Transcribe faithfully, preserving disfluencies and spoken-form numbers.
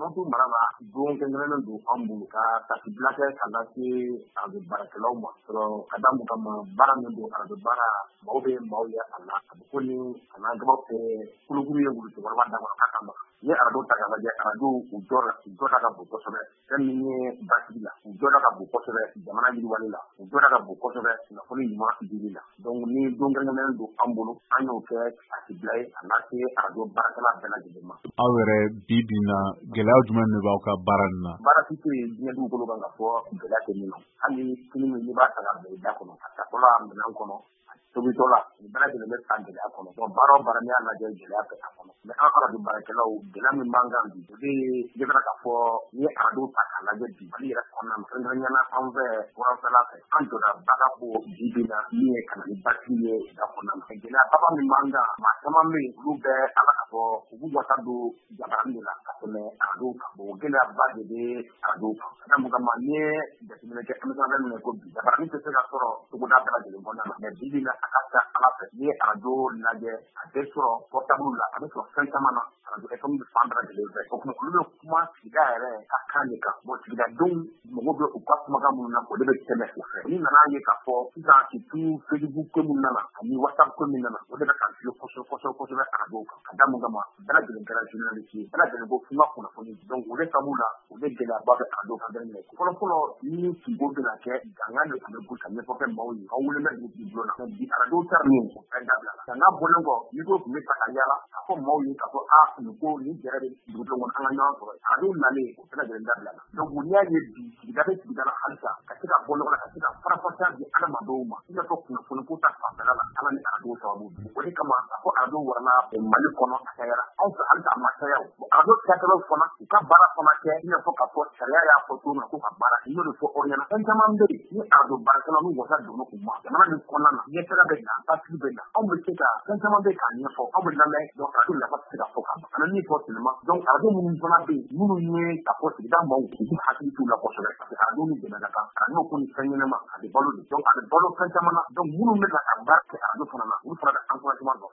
Kalantu mara la don kɛrɛnkɛrɛnnen don an bolo ka tasi bila kɛ ka lase arajo baarakɛlaw ma sɔrɔ ka da mun kama baara min don arajo baara maaw bɛ maaw ye a la a bɛ ko ni a n'a gabaw kɛ kulukuru ye wuli cɛkɔrɔba da kɔnɔ k'a kama ni arajo ta ka lajɛ arajo u jɔ u jɔ ka bon kosɛbɛ fɛn min ye basigi la u jɔ ka bon kosɛbɛ jamana yiriwale la u jɔ ka bon kosɛbɛ kunnafoni ɲuman dili la donc ni don kɛrɛnkɛrɛnnen don an bolo an y'o kɛ tasi bila ye a lase arajo baarakɛla bɛɛ lajɛlen ma. Aw yɛrɛ bi bi in na gɛlɛya jumɛn de b'aw ka baara nin na? Baara si tɛ yen diɲɛ dugukolo kan ka fɔ gɛlɛya tɛ min na hali fini min n'i b'a ta ka bila i da kɔnɔ ka taa fɔlɔ minɛn kɔnɔ tobitɔ la nin bɛɛ lajɛlen bɛ san gɛlɛya kɔnɔ donc baara o baara n'i y'a lajɛ gɛlɛya bɛ a kɔnɔ mais an arajo baarakɛlaw gɛlɛya min b'an kan bi o de ye ne bɛna k'a fɔ n'i ye arajo ta k'a lajɛ bi Mali yɛrɛ kɔnɔna na kɛrɛnkɛrɛnnenya an fɛ wɔlɔsɔla fɛ an jɔra baga bɔ bi bi na min ye ka na ni basigi ye da kɔnɔna na gɛlɛya baba min b'an kan maa caman bɛ yen olu bɛ ala ka fɔ u b'u wasa don jabarani de la ka tɛmɛ arajo kan bon gɛlɛyaba de bɛ arajo kan ka da mun kama n'i ye jateminɛ kɛ émission minɛ ko bi jabarani tɛ se ka sɔrɔ togoda bɛɛ lajɛlen kɔnɔna na mais bi bi na a ka ca ala fɛ n'i ye arajo lajɛ a bɛ sɔrɔ portable la a bɛ sɔrɔ fɛn caman na arajo F M bɛ fan bɛɛ lajɛlen fɛ o kuma olu bɛ kuma sigida yɛrɛ ka kan de kan bon sigidadenw mago bɛ u ka kumakan minnu na o de bɛ tɛmɛ u fɛ n'i nana ye k'a fɔ sisan surtout Facebook ko min nana ani WhatsApp ko min nana o de bɛ ka fili kosɛbɛ kosɛbɛ kosɛbɛ arajo kan ka da mun kama bɛɛ lajɛlen kɛra journaliste ye bɛɛ lajɛlen ko f'i ma kunnafoni donc o de sababu la o de gɛlɛyaba bɛ arajo kan bɛɛ minɛ fɔlɔ fɔlɔ ni kungo bɛna kɛ gangan de tun bɛ gosi ka ɲɛfɔ kɛ maaw ye aw wele bɛ dugu bulon na bi arajo taara min o fɛn dabila la ka n'a bɔlen kɔ micro tun bɛ ta ka yaala k'a fɔ maaw ye k'a fɔ a nin ko nin gɛrɛ bɛ dugu kɔnɔ an ka ɲɔgɔn sɔrɔ arajo nalen o bɛɛ lajɛlen dabila la donc n'i y'a ye bi sigida bɛ sigida la halisa ka se ka bɔ ɲɔgɔn na ka se ka farafasiya di adamadenw ma i n'a fɔ kunnafoni ko ta fanfɛla la ala ni arajo sababu o de kama a fɔ arajo warala Mali kɔnɔ a cayara anw fɛ halisa a ma caya o arajo cakɛlaw fana u ka baara fana kɛ i n'a fɔ k'a fɔ sariya y'a fɔ cogo min na ko ka baara i n'o de fɔ aw ɲɛna fɛn caman bɛ yen ni arajo baarakɛlaw n'u wasa donna u ma jamana min kɔnɔna na ɲɛtaga bɛ na basigi bɛ na anw bɛ se ka fɛn caman bɛ k'a ɲɛfɔ anw bɛ lamɛn donc arajo nafa tɛ se ka fɔ ka ban an bɛ min fɔ sinima donc arajo minnu fana bɛ yen minnu ye k'a fɔ sigida maaw u k'u hakili t'u la kosɛbɛ parce que arajo min dɛmɛ ka kan arajo ko ni fɛn ɲɛnama a bɛ balo de donc a bɛ balo fɛn caman na donc minnu bɛ ka baara kɛ arajo fana na olu fana bɛ encouragement dɔ